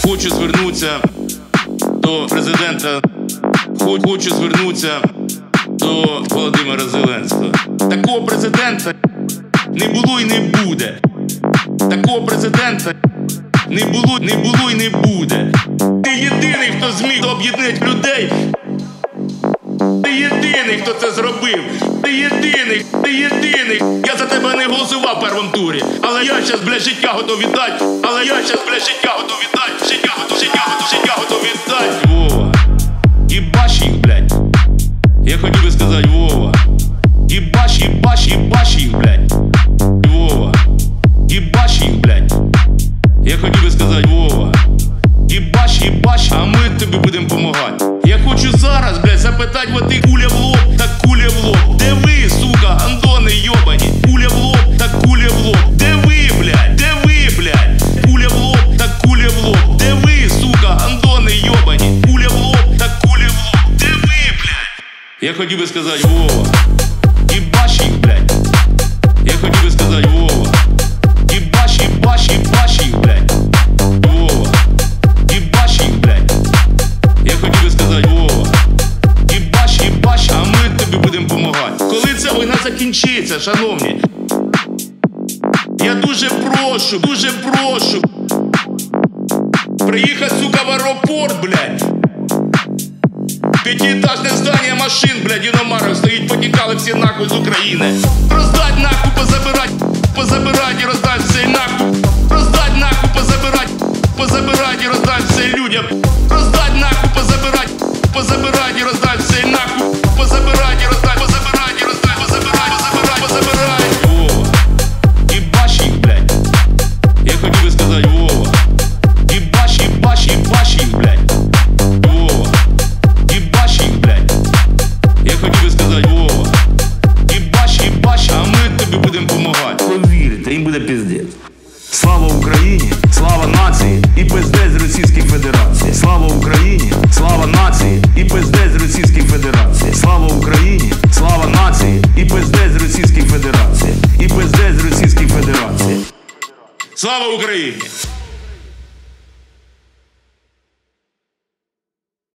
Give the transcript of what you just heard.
Хочу звернутися до президента, хочу звернутися до Володимира Зеленського. Такого президента не було і не буде. Такого президента не було і не буде. Ти єдиний, хто зміг об'єднати людей. Ти єдиний, хто це зробив. Ти єдиний. Я за тебе не голосував в першому турі. Але я щас, блядь, життя готов віддати. Життя готов віддати. Вова, їбаш їх, блядь. Я хотів би сказати, Вова, їбаш їх, блядь. Вова, їбаш їх, блядь. Я хотів би сказати, Вова, їбаш, а ми тобі будемо помагати. Я хочу зараз, блядь, запитати вот ти куля в лоб, так куля в лоб. Де ви, сука, гандони йобані? Куля в лоб, так куля в лоб. Де ви, блядь? Куля в лоб, так куля в лоб. Де ви, сука, гандони йобані? Куля в лоб, так куля в лоб. Де ви, блядь? Я хотів би сказати, Вова, їбаш їх, блядь. Я хотів би сказати, Вова, їбаш їх, блядь. Вова, їбаш їх, блядь. Я хотів би сказати, Вова, їбаш, а ми тобі будемо помагати. Коли ця війна закінчиться, шановні, я дуже прошу, приїхати, сука, в аеропорт, блядь. П'ятиэтажне здання машин, блядь, іномарок стоїть, потікали всі нахуй з України. Роздать нахуй, позабирать і роздать все нахуй. Роздать нахуй, позабирать і роздать все людям. Роздать нахуй, позабирать і роздать все нахуй. Позабирать і роздать, позабирать. Вова, їбаш їх, блядь. Я хотів би сказати, Вова, їбаш їх, блядь. Вова, їбаш їх, блядь. Я хотів би сказати, Вова, їбаш, а ми тобі будемо помагати. Повірте, їм буде пиздець. Слава Україні, слава нації і пиздець з Російської Федерації. Слава Україні, слава нації і пиздець з Російської Федерації. Слава Україні, слава нації і пиздець з Російської Федерації. І пиздець з Російської Федерації. Слава Україні!